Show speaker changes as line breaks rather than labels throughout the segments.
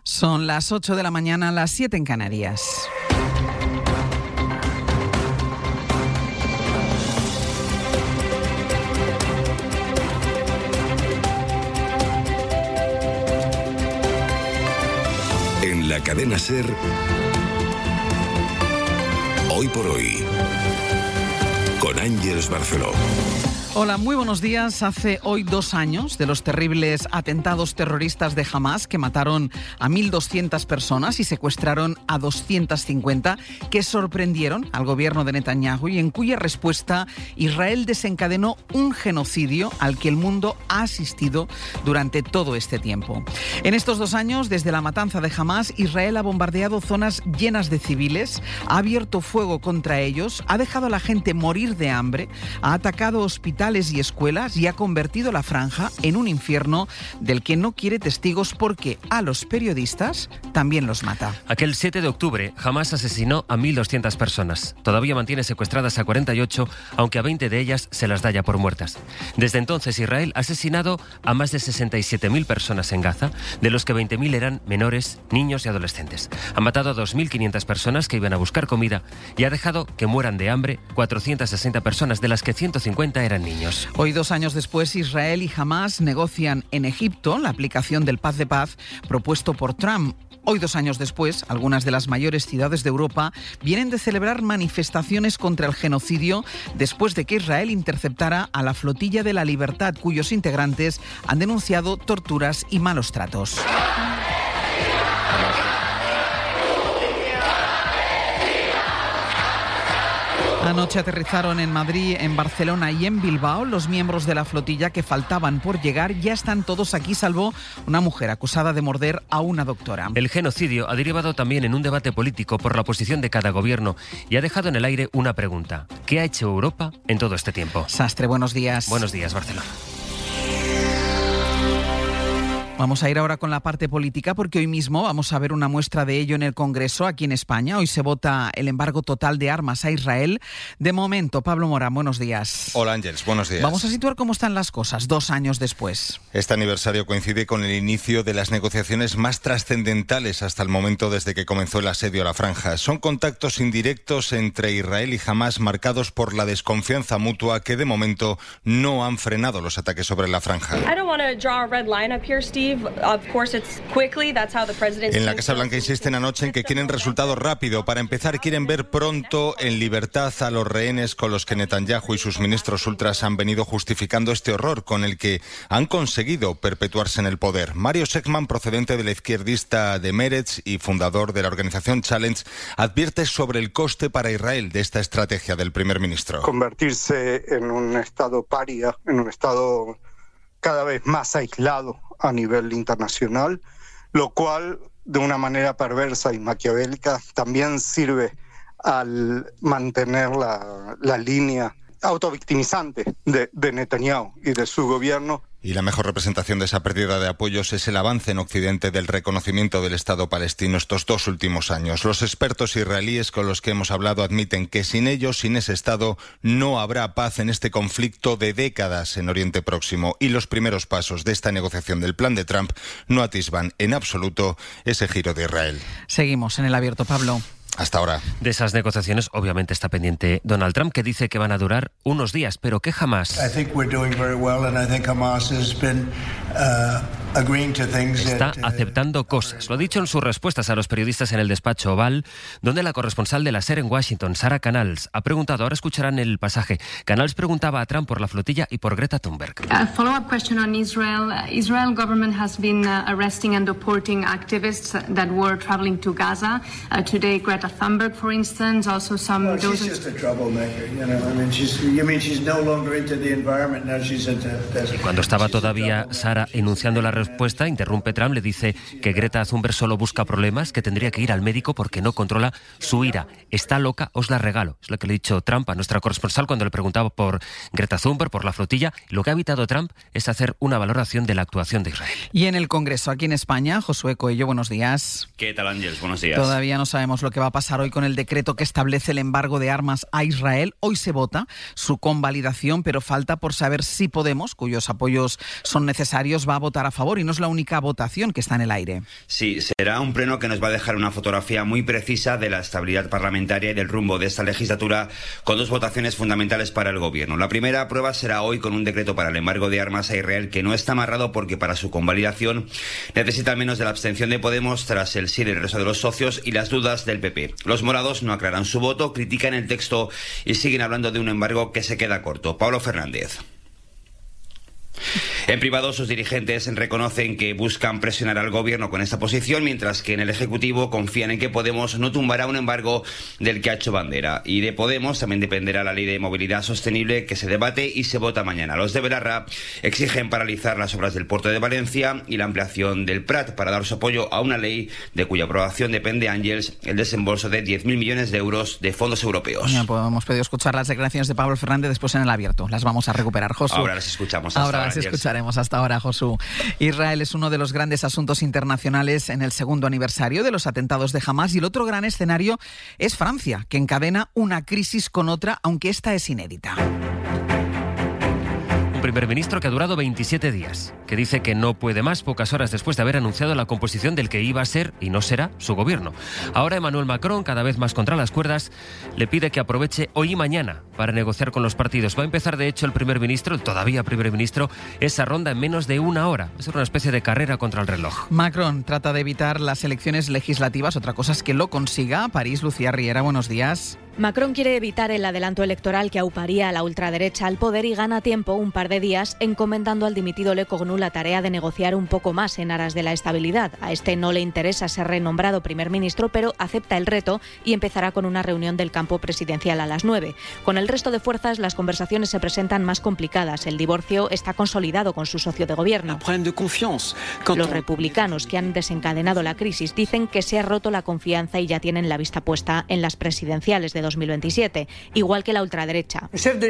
Son las 8 de la mañana, las 7 en Canarias.
En la cadena SER, Hoy por Hoy, con Ángeles Barceló.
Hola, muy buenos días. Hace hoy 2 años de los terribles atentados terroristas de Hamás que mataron a 1.200 personas y secuestraron a 250, que sorprendieron al gobierno de Netanyahu y en cuya respuesta Israel desencadenó un genocidio al que el mundo ha asistido durante todo este tiempo. En estos 2 años, desde la matanza de Hamás, Israel ha bombardeado zonas llenas de civiles, ha abierto fuego contra ellos, ha dejado a la gente morir de hambre, ha atacado hospitales y escuelas y ha convertido la franja en un infierno del que no quiere testigos porque a los periodistas también los mata.
Aquel 7 de octubre, Hamás asesinó a 1.200 personas. Todavía mantiene secuestradas a 48, aunque a 20 de ellas se las da ya por muertas. Desde entonces, Israel ha asesinado a más de 67.000 personas en Gaza, de los que 20.000 eran menores, niños y adolescentes. Ha matado a 2.500 personas que iban a buscar comida y ha dejado que mueran de hambre 460 personas, de las que 150 eran niños.
Hoy, 2 años después, Israel y Hamás negocian en Egipto la aplicación del paz de paz propuesto por Trump. Hoy, 2 años después, algunas de las mayores ciudades de Europa vienen de celebrar manifestaciones contra el genocidio después de que Israel interceptara a la Flotilla de la Libertad, cuyos integrantes han denunciado torturas y malos tratos. Anoche aterrizaron en Madrid, en Barcelona y en Bilbao. Los miembros de la flotilla que faltaban por llegar ya están todos aquí, salvo una mujer acusada de morder a una doctora.
El genocidio ha derivado también en un debate político por la posición de cada gobierno y ha dejado en el aire una pregunta. ¿Qué ha hecho Europa en todo este tiempo?
Sastre, buenos días.
Buenos días, Barcelona.
Vamos a ir ahora con la parte política porque hoy mismo vamos a ver una muestra de ello en el Congreso aquí en España. Hoy se vota el embargo total de armas a Israel. De momento, Pablo Morán, buenos días.
Hola Ángeles, buenos días.
Vamos a situar cómo están las cosas 2 años después.
Este aniversario coincide con el inicio de las negociaciones más trascendentales hasta el momento desde que comenzó el asedio a la franja. Son contactos indirectos entre Israel y Hamás marcados por la desconfianza mutua que de momento no han frenado los ataques sobre la franja. En la Casa Blanca insisten anoche en que quieren resultados rápido. Para empezar, quieren ver pronto en libertad a los rehenes con los que Netanyahu y sus ministros ultras han venido justificando este horror con el que han conseguido perpetuarse en el poder. Mario Sekman, procedente de la izquierdista de Meretz y fundador de la organización Challenge, advierte sobre el coste para Israel de esta estrategia del primer ministro.
Convertirse en un estado paria, en un estado cada vez más aislado a nivel internacional, lo cual de una manera perversa y maquiavélica también sirve al mantener la línea autovictimizante de Netanyahu y de su gobierno.
Y la mejor representación de esa pérdida de apoyos es el avance en Occidente del reconocimiento del Estado palestino estos 2 últimos años. Los expertos israelíes con los que hemos hablado admiten que sin ellos, sin ese Estado, no habrá paz en este conflicto de décadas en Oriente Próximo. Y los primeros pasos de esta negociación del plan de Trump no atisban en absoluto ese giro de Israel.
Seguimos en el abierto, Pablo.
Hasta ahora.
De esas negociaciones, obviamente, está pendiente Donald Trump, que dice que van a durar unos días, pero que jamás está aceptando cosas. Lo ha dicho en sus respuestas a los periodistas en el despacho Oval, donde la corresponsal de la SER en Washington, Sarah Canals, ha preguntado, ahora escucharán el pasaje, Canals preguntaba a Trump por la flotilla y por Greta Thunberg.
A follow-up question on Israel. Israel government has been arresting and deporting activists that were traveling to Gaza. Today, Greta Thunberg, for instance, also some...
Well, she's just a troublemaker, you know. I mean, she's no longer into the environment, now she's into...
Y cuando estaba todavía Sarah enunciando la respuesta, interrumpe Trump, le dice que Greta Thunberg solo busca problemas, que tendría que ir al médico porque no controla su ira. Está loca, os la regalo. Es lo que le ha dicho Trump a nuestra corresponsal cuando le preguntaba por Greta Thunberg, por la flotilla. Lo que ha evitado Trump es hacer una valoración de la actuación de Israel.
Y en el Congreso, aquí en España, Josué Coello, buenos días.
¿Qué tal, Ángeles? Buenos días.
Todavía no sabemos lo que va a pasar hoy con el decreto que establece el embargo de armas a Israel. Hoy se vota su convalidación, pero falta por saber si Podemos, cuyos apoyos son necesarios, va a votar a favor. favor y no es la única votación que está en el aire.
Sí, será un pleno que nos va a dejar una fotografía muy precisa de la estabilidad parlamentaria y del rumbo de esta legislatura, con dos votaciones fundamentales para el Gobierno. La primera prueba será hoy con un decreto para el embargo de armas a Israel que no está amarrado porque para su convalidación necesita al menos de la abstención de Podemos tras el sí del resto de los socios y las dudas del PP. Los morados no aclaran su voto, critican el texto y siguen hablando de un embargo que se queda corto. Pablo Fernández. En privado, sus dirigentes reconocen que buscan presionar al Gobierno con esta posición, mientras que en el Ejecutivo confían en que Podemos no tumbará un embargo del que ha hecho bandera. Y de Podemos también dependerá la ley de movilidad sostenible que se debate y se vota mañana. Los de Belarra exigen paralizar las obras del puerto de Valencia y la ampliación del Prat para dar su apoyo a una ley de cuya aprobación depende, Ángels, el desembolso de 10.000 millones de euros de fondos europeos.
Ya, pues hemos podido escuchar las declaraciones de Pablo Fernández después en el abierto. Las vamos a recuperar, Josu.
Ahora las escuchamos.
Ahora las escucharemos. Hasta ahora, Josu. Israel es uno de los grandes asuntos internacionales en el segundo aniversario de los atentados de Hamás, y el otro gran escenario es Francia, que encadena una crisis con otra, aunque esta es inédita.
Primer ministro que ha durado 27 días, que dice que no puede más pocas horas después de haber anunciado la composición del que iba a ser y no será su gobierno. Ahora Emmanuel Macron, cada vez más contra las cuerdas, le pide que aproveche hoy y mañana para negociar con los partidos. Va a empezar, de hecho, el todavía primer ministro, esa ronda en menos de una hora. Es una especie de carrera contra el reloj.
Macron trata de evitar las elecciones legislativas, otra cosa es que lo consiga. París, Lucía Riera, buenos días.
Macron quiere evitar el adelanto electoral que auparía a la ultraderecha al poder y gana tiempo, un par de días, encomendando al dimitido Le Cornu la tarea de negociar un poco más en aras de la estabilidad. A este no le interesa ser renombrado primer ministro, pero acepta el reto y empezará con una reunión del campo presidencial a las 9. Con el resto de fuerzas, las conversaciones se presentan más complicadas. El divorcio está consolidado con su socio de gobierno. Los republicanos, que han desencadenado la crisis, dicen que se ha roto la confianza y ya tienen la vista puesta en las presidenciales de 2027, igual que la ultraderecha,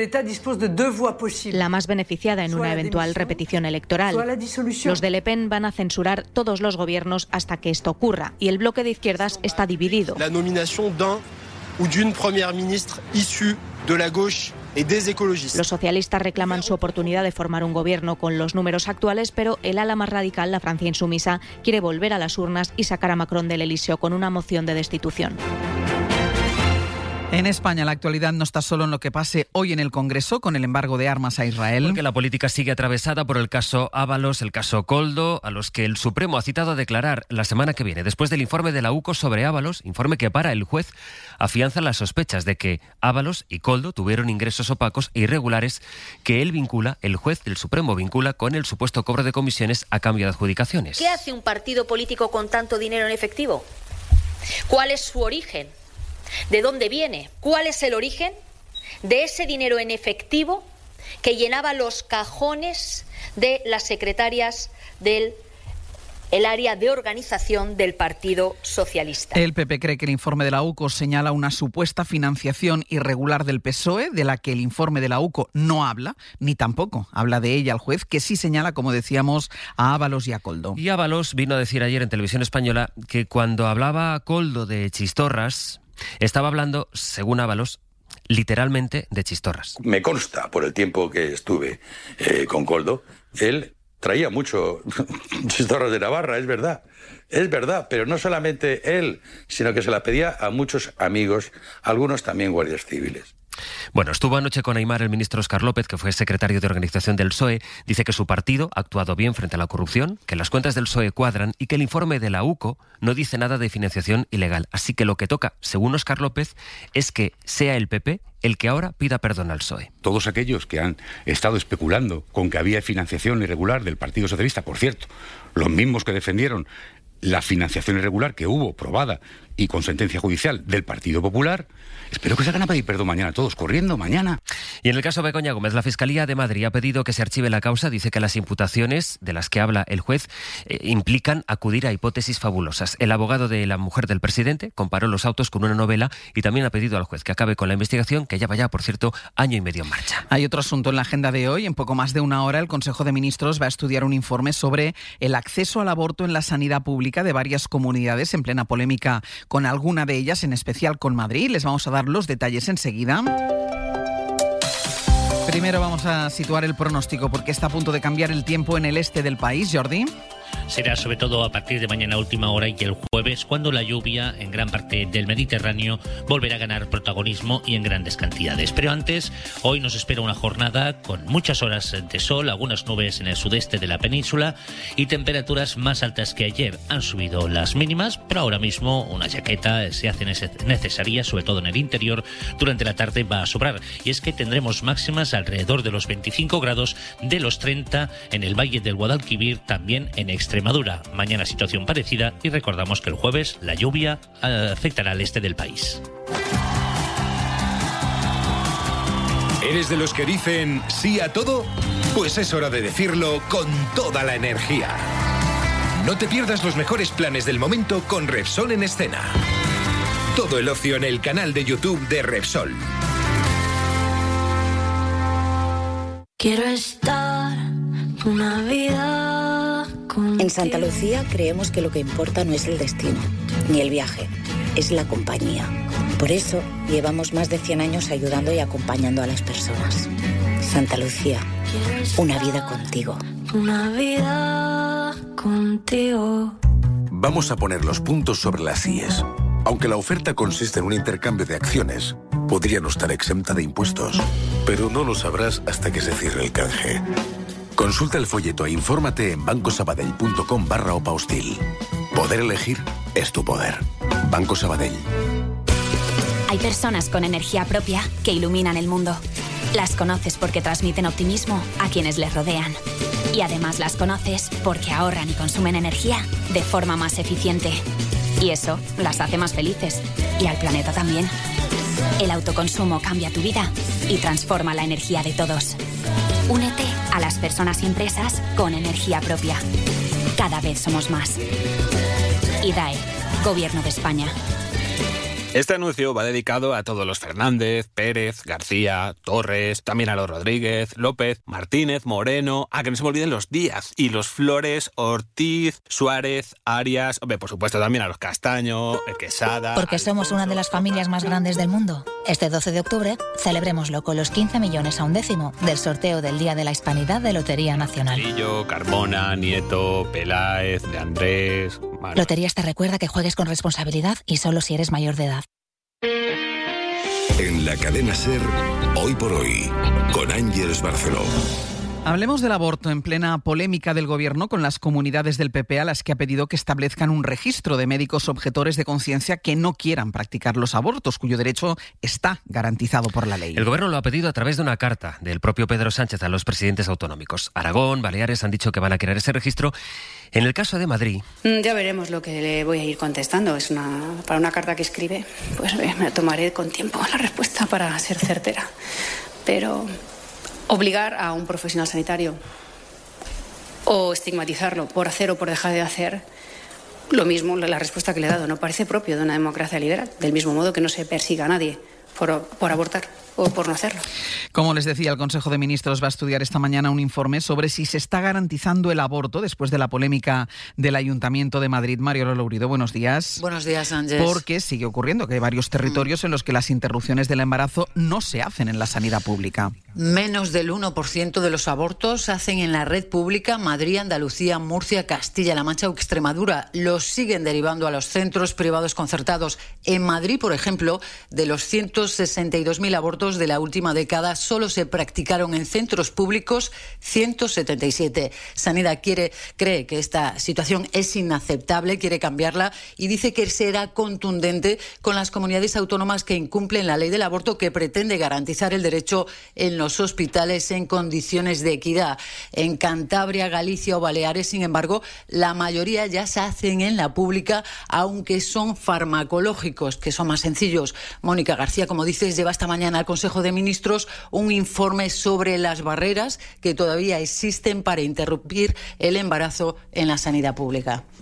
la más beneficiada en una eventual repetición electoral. Los de Le Pen van a censurar todos los gobiernos hasta que esto ocurra, y el bloque de izquierdas está dividido.
La nominación d'un ou d'une première ministre issue de la gauche.
Los socialistas reclaman su oportunidad de formar un gobierno con los números actuales, pero el ala más radical, la Francia Insumisa, quiere volver a las urnas y sacar a Macron del Elíseo con una moción de destitución.
En España, la actualidad no está solo en lo que pase hoy en el Congreso con el embargo de armas a Israel.
Porque la política sigue atravesada por el caso Ábalos, el caso Koldo, a los que el Supremo ha citado a declarar la semana que viene, después del informe de la UCO sobre Ábalos, informe que para el juez afianza las sospechas de que Ábalos y Koldo tuvieron ingresos opacos e irregulares que el juez del Supremo vincula con el supuesto cobro de comisiones a cambio de adjudicaciones.
¿Qué hace un partido político con tanto dinero en efectivo? ¿Cuál es su origen? ¿De dónde viene? ¿Cuál es el origen de ese dinero en efectivo que llenaba los cajones de las secretarias del área de organización del Partido Socialista?
El PP cree que el informe de la UCO señala una supuesta financiación irregular del PSOE, de la que el informe de la UCO no habla, ni tampoco habla de ella el juez, que sí señala, como decíamos, a Ábalos y a Koldo.
Y Ábalos vino a decir ayer en Televisión Española que cuando hablaba Koldo de chistorras, estaba hablando, según Ábalos, literalmente de chistorras.
Me consta, por el tiempo que estuve con Koldo, él traía mucho chistorras de Navarra, es verdad, pero no solamente él, sino que se la pedía a muchos amigos, algunos también guardias civiles.
Bueno, estuvo anoche con Aimar el ministro Óscar López, que fue secretario de organización del PSOE. Dice que su partido ha actuado bien frente a la corrupción, que las cuentas del PSOE cuadran y que el informe de la UCO no dice nada de financiación ilegal. Así que lo que toca, según Óscar López, es que sea el PP el que ahora pida perdón al PSOE.
Todos aquellos que han estado especulando con que había financiación irregular del Partido Socialista, por cierto, los mismos que defendieron la financiación irregular que hubo probada y con sentencia judicial del Partido Popular, espero que se hagan a pedir perdón mañana todos, corriendo mañana.
Y en el caso de Begoña Gómez, la Fiscalía de Madrid ha pedido que se archive la causa. Dice que las imputaciones de las que habla el juez implican acudir a hipótesis fabulosas. El abogado de la mujer del presidente comparó los autos con una novela y también ha pedido al juez que acabe con la investigación, que lleva ya, por cierto, año y medio en marcha.
Hay otro asunto en la agenda de hoy. En poco más de una hora, el Consejo de Ministros va a estudiar un informe sobre el acceso al aborto en la sanidad pública de varias comunidades, en plena polémica con alguna de ellas, en especial con Madrid. Les vamos a dar los detalles enseguida. Primero vamos a situar el pronóstico porque está a punto de cambiar el tiempo en el este del país, Jordi.
será sobre todo a partir de mañana última hora y el jueves, cuando la lluvia en gran parte del Mediterráneo volverá a ganar protagonismo y en grandes cantidades. Pero antes, hoy nos espera una jornada con muchas horas de sol, algunas nubes en el sudeste de la península y temperaturas más altas que ayer. Han subido las mínimas, pero ahora mismo una jaqueta se hace necesaria, sobre todo en el interior. Durante la tarde va a sobrar, y es que tendremos máximas alrededor de los 25 grados, de los 30 en el Valle del Guadalquivir, también en Extremadura. Mañana situación parecida, y recordamos que el jueves la lluvia afectará al este del país.
¿Eres de los que dicen sí a todo? Pues es hora de decirlo con toda la energía. No te pierdas los mejores planes del momento con Repsol en escena. Todo el ocio en el canal de YouTube de Repsol.
Quiero estar una vida contigo.
En Santa Lucía creemos que lo que importa no es el destino, ni el viaje, es la compañía. Por eso llevamos más de 100 años ayudando y acompañando a las personas. Santa Lucía, una vida contigo.
Una vida contigo.
Vamos a poner los puntos sobre las IES. Aunque la oferta consiste en un intercambio de acciones, podría no estar exenta de impuestos. Pero no lo sabrás hasta que se cierre el canje. Consulta el folleto e infórmate en bancosabadell.com/OPA hostil. Poder elegir es tu poder. Banco Sabadell.
Hay personas con energía propia que iluminan el mundo. Las conoces porque transmiten optimismo a quienes les rodean. Y además las conoces porque ahorran y consumen energía de forma más eficiente. Y eso las hace más felices. Y al planeta también. El autoconsumo cambia tu vida y transforma la energía de todos. Únete a las personas y empresas con energía propia. Cada vez somos más. IDAE, Gobierno de España.
Este anuncio va dedicado a todos los Fernández, Pérez, García, Torres, también a los Rodríguez, López, Martínez, Moreno, a que no se me olviden los Díaz y los Flores, Ortiz, Suárez, Arias, hombre, por supuesto también a los Castaño, Quesada...
Porque somos una de las familias más grandes del mundo. Este 12 de octubre celebrémoslo con los 15 millones a un décimo del sorteo del Día de la Hispanidad de Lotería Nacional.
Lillo, Carmona, Nieto, Peláez, de Andrés...
Loterías te recuerda que juegues con responsabilidad y solo si eres mayor de edad.
En la cadena SER, Hoy por Hoy, con Ángeles Barceló.
Hablemos del aborto en plena polémica del Gobierno con las comunidades del PP a las que ha pedido que establezcan un registro de médicos objetores de conciencia que no quieran practicar los abortos, cuyo derecho está garantizado por la ley.
El Gobierno lo ha pedido a través de una carta del propio Pedro Sánchez a los presidentes autonómicos. Aragón, Baleares han dicho que van a crear ese registro. En el caso de Madrid...
Ya veremos lo que le voy a ir contestando. Para una carta que escribe, pues me tomaré con tiempo la respuesta para ser certera. Pero... obligar a un profesional sanitario o estigmatizarlo por hacer o por dejar de hacer, lo mismo, la respuesta que le he dado no parece propio de una democracia liberal, del mismo modo que no se persiga a nadie por abortar o por no hacerlo.
Como les decía, el Consejo de Ministros va a estudiar esta mañana un informe sobre si se está garantizando el aborto después de la polémica del Ayuntamiento de Madrid. Mariola Lourido, buenos días.
Buenos días, Ángeles.
Porque sigue ocurriendo que hay varios territorios en los que las interrupciones del embarazo no se hacen en la sanidad pública.
Menos del 1% de los abortos se hacen en la red pública. Madrid, Andalucía, Murcia, Castilla-La Mancha o Extremadura los siguen derivando a los centros privados concertados. En Madrid, por ejemplo, de los 162.000 abortos de la última década, solo se practicaron en centros públicos 177. Sanidad cree que esta situación es inaceptable, quiere cambiarla y dice que será contundente con las comunidades autónomas que incumplen la ley del aborto, que pretende garantizar el derecho en los hospitales en condiciones de equidad. En Cantabria, Galicia o Baleares, sin embargo, la mayoría ya se hacen en la pública, aunque son farmacológicos, que son más sencillos. Mónica García, como dices, lleva esta mañana al Consejo de Ministros un informe sobre las barreras que todavía existen para interrumpir el embarazo en la sanidad pública.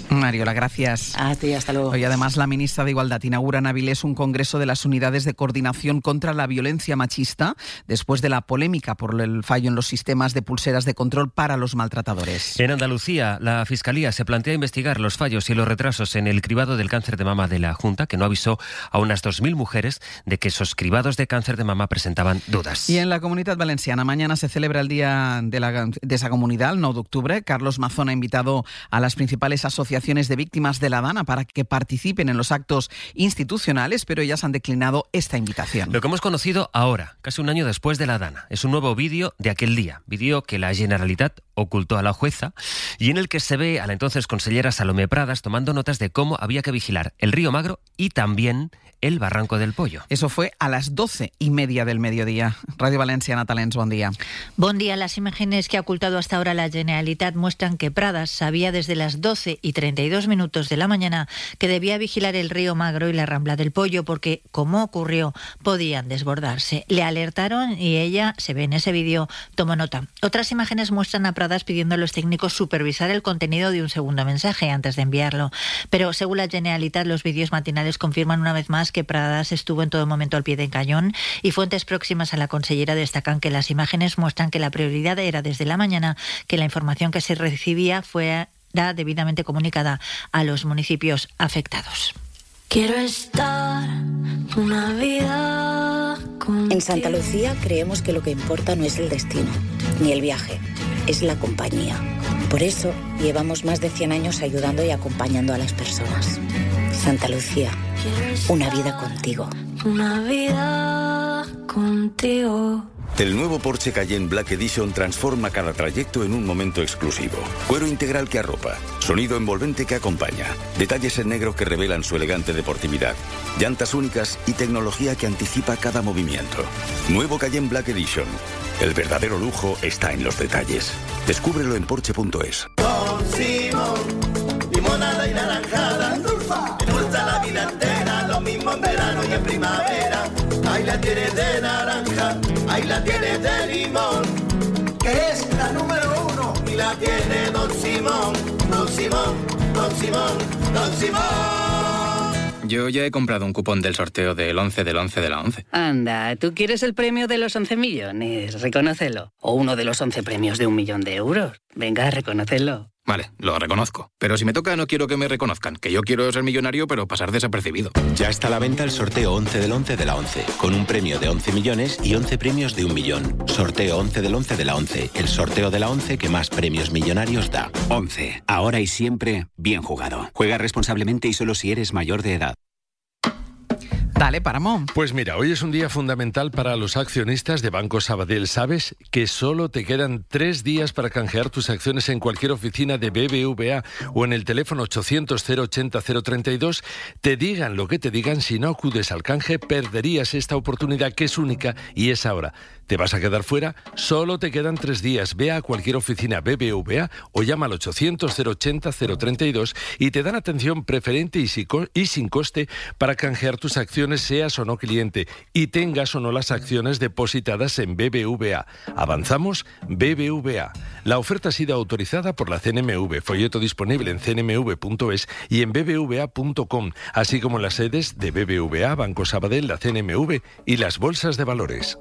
Mariola, gracias.
A ti, hasta luego.
Hoy además la ministra de Igualdad inaugura en Avilés un congreso de las unidades de coordinación contra la violencia machista después de la polémica por el fallo en los sistemas de pulseras de control para los maltratadores.
En Andalucía, la Fiscalía se plantea investigar los fallos y los retrasos en el cribado del cáncer de mama de la Junta, que no avisó a unas 2.000 mujeres de que esos cribados de cáncer de mama presentaban dudas.
Y en la Comunitat Valenciana mañana se celebra el Día de esa comunidad, el 9 de octubre. Carlos Mazón ha invitado a las principales asociaciones de víctimas de la DANA para que participen en los actos institucionales, pero ellas han declinado esta invitación.
Lo que hemos conocido ahora, casi un año después de la DANA, es un nuevo vídeo de aquel día, vídeo que la Generalitat ocultó a la jueza y en el que se ve a la entonces consellera Salomé Pradas tomando notas de cómo había que vigilar el río Magro y también el Barranco del Pollo.
Eso fue a las 12:30 del mediodía. Radio Valencia, Natalens, buen día.
Buen día. Las imágenes que ha ocultado hasta ahora la Generalitat muestran que Pradas sabía desde las 12:32 de la mañana que debía vigilar el río Magro y la Rambla del Pollo porque, como ocurrió, podían desbordarse. Le alertaron y ella, se ve en ese vídeo, tomó nota. Otras imágenes muestran a Pradas pidiendo a los técnicos supervisar el contenido de un segundo mensaje antes de enviarlo. Pero, según la Generalitat, los vídeos matinales confirman una vez más que Pradas estuvo en todo momento al pie del cañón y fuentes próximas a la consellera destacan que las imágenes muestran que la prioridad era desde la mañana que la información que se recibía fuera debidamente comunicada a los municipios afectados.
Quiero estar una vida contigo.
En Santa Lucía creemos que lo que importa no es el destino, ni el viaje, es la compañía. Por eso llevamos más de 100 años ayudando y acompañando a las personas. Santa Lucía, una vida contigo.
Una vida contigo.
El nuevo Porsche Cayenne Black Edition transforma cada trayecto en un momento exclusivo. Cuero integral que arropa, sonido envolvente que acompaña, detalles en negro que revelan su elegante deportividad, llantas únicas y tecnología que anticipa cada movimiento. Nuevo Cayenne Black Edition. El verdadero lujo está en los detalles. Descúbrelo en Porsche.es.
Don Simón, limonada y naranjada, me gusta la vida entera, lo mismo en verano y en primavera. Ahí la tienes de naranja, ahí la tienes de limón, que es la número 1. Y la tiene Don Simón, Don Simón, Don Simón, Don Simón.
Yo ya he comprado un cupón del sorteo del 11 del 11 de la 11.
Anda, ¿tú quieres el premio de los 11 millones? Reconócelo. O uno de los 11 premios de 1 millón de euros. Venga, reconócelo.
Vale, lo reconozco. Pero si me toca no quiero que me reconozcan, que yo quiero ser millonario pero pasar desapercibido.
Ya está a la venta el sorteo 11 del 11 de la 11, con un premio de 11 millones y 11 premios de 1 millón. Sorteo 11 del 11 de la 11, el sorteo de la 11 que más premios millonarios da.
11, ahora y siempre, bien jugado. Juega responsablemente y solo si eres mayor de edad.
Dale, Paramón.
Pues mira, hoy es un día fundamental para los accionistas de Banco Sabadell. ¿Sabes que solo te quedan 3 días para canjear tus acciones en cualquier oficina de BBVA o en el teléfono 800-080-032? Te digan lo que te digan, si no acudes al canje, perderías esta oportunidad que es única y es ahora. ¿Te vas a quedar fuera? Solo te quedan 3 días. Ve a cualquier oficina BBVA o llama al 800-080-032 y te dan atención preferente y sin coste para canjear tus acciones, seas o no cliente, y tengas o no las acciones depositadas en BBVA. Avanzamos, BBVA. La oferta ha sido autorizada por la CNMV. Folleto disponible en cnmv.es y en bbva.com, así como en las sedes de BBVA, Banco Sabadell, la CNMV y las bolsas de valores.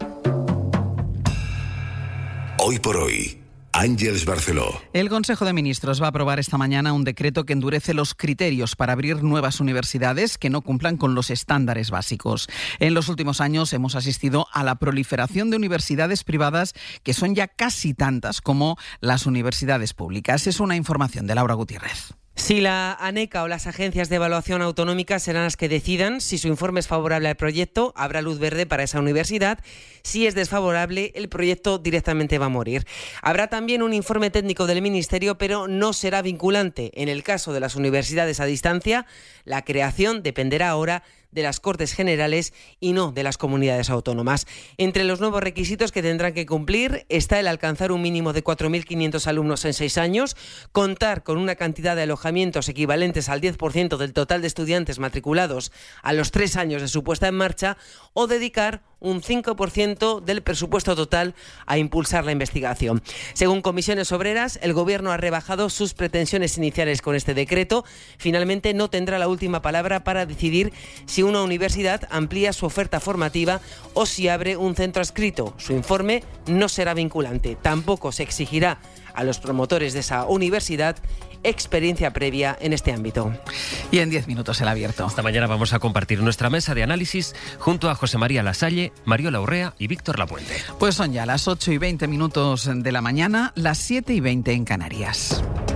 Hoy por hoy, Àngels Barceló.
El Consejo de Ministros va a aprobar esta mañana un decreto que endurece los criterios para abrir nuevas universidades que no cumplan con los estándares básicos. En los últimos años hemos asistido a la proliferación de universidades privadas que son ya casi tantas como las universidades públicas. Es una información de Laura Gutiérrez.
Si la ANECA o las agencias de evaluación autonómicas serán las que decidan si su informe es favorable al proyecto, habrá luz verde para esa universidad. Si es desfavorable, el proyecto directamente va a morir. Habrá también un informe técnico del Ministerio, pero no será vinculante. En el caso de las universidades a distancia, la creación dependerá ahora de las Cortes Generales y no de las comunidades autónomas. Entre los nuevos requisitos que tendrán que cumplir está el alcanzar un mínimo de 4.500 alumnos en 6 años, contar con una cantidad de alojamientos equivalentes al 10% del total de estudiantes matriculados a los 3 años de su puesta en marcha o dedicar un 5% del presupuesto total a impulsar la investigación. Según Comisiones Obreras, el Gobierno ha rebajado sus pretensiones iniciales con este decreto. Finalmente no tendrá la última palabra para decidir si una universidad amplía su oferta formativa o si abre un centro adscrito. Su informe no será vinculante. Tampoco se exigirá a los promotores de esa universidad experiencia previa en este ámbito.
Y en 10 minutos el abierto.
Esta mañana vamos a compartir nuestra mesa de análisis junto a José María Lasalle, Mariola Urrea y Víctor Lapuente.
Pues son ya las 8:20 de la mañana, las 7:20 en Canarias.